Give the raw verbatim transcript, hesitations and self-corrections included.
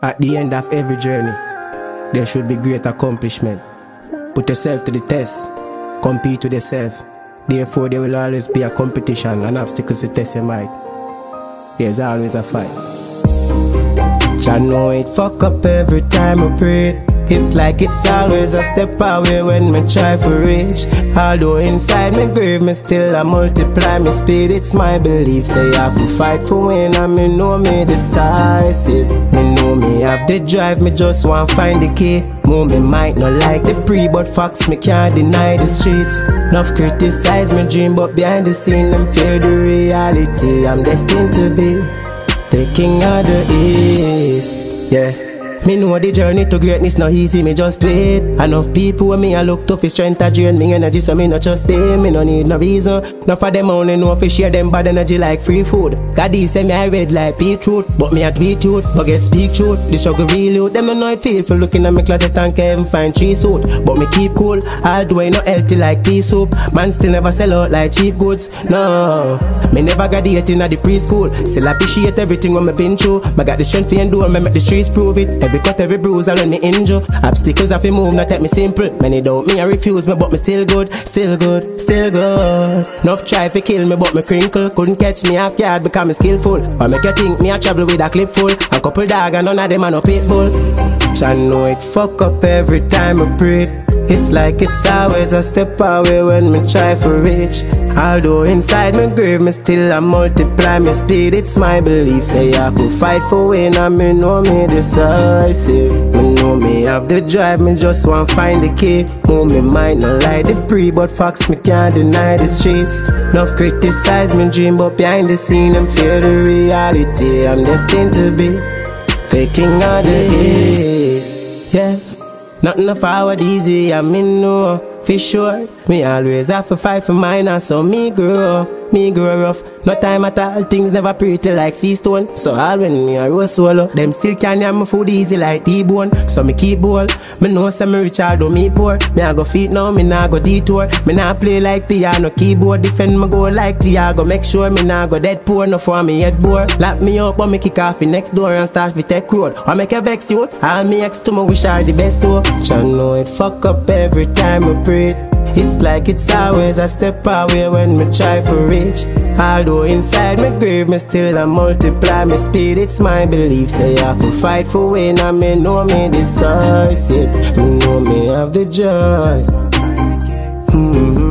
At the end of every journey, there should be great accomplishment. Put yourself to the test, compete with yourself. Therefore, there will always be a competition and obstacles to test your might. There's always a fight. I know it fuck up every time I pray. It's like it's always a step away when me try for reach. Although inside me grave, me still a multiply me speed. It's my belief, say I have to fight for win. And me know me decisive. Me know me have the drive, me just want find the key. More me might not like the pre, but facts me can't deny the streets. Enough criticize me dream, but behind the scene them fear the reality. I'm destined to be the king of the east, yeah. Me know the journey to greatness not easy, me just wait. Enough people when me I look tough, his strength to drain me energy, so me not just stay. Me no need no reason. Enough of them only know if we share them bad energy like free food. God these say me I read like beetroot, but me I tweet truth, but get speak truth. The struggle real out, them no know it feel for looking at me closet and can't find tree suit. But me keep cool, although I not healthy like pea soup. Man still never sell out like cheap goods, no. Me never graduating at the preschool, still appreciate everything when me been through. Me got the strength for endure, me make the streets prove it. Every cut, every bruise, I when me injure. Obstacles have to move, not take me simple. Many doubt me, I refuse me, but me still good, still good, still good. Enough try to kill me, but me crinkle. Couldn't catch me half yard because me skillful. Or make you think me I travel with a clip full. A couple dog and none of them are no pitbull. I know it fuck up every time I breathe. It's like it's always a step away when me try for reach. Although inside my grave, me still a multiply me speed. It's my belief, say I have to fight for win. And me know me decisive. Me know me have the drive, me just want find the key. Know me might not like the pre, but facts me can't deny the streets. Enough criticize me dream, but behind the scene them fear the reality. I'm destined to be the king of the east, yeah. Nothing to forward easy, I mean no, for sure. Me always have to fight for mine, and so me grow, me grow rough. No time at all, things never pretty like sea stone. So all when me a roll solo, them still can't have my food easy like T-bone. So me keep bold, me know some me rich although me poor. Me I go feet now, me nah go detour. Me nah play like piano keyboard, defend my goal like Tiago. Make sure me nah go dead poor, no for me head bore. Lock me up but me kick off the next door and start with tech road. Or make a vex you, all me ex to me wish I the best too. I know it fuck up every time I breathe. It's like it's always a step away when me try for reach. Although inside my grave, me still a multiply me speed. It's my belief, say I have to fight for win. And me know me decisive. Me know me have the joy. Mm-hmm.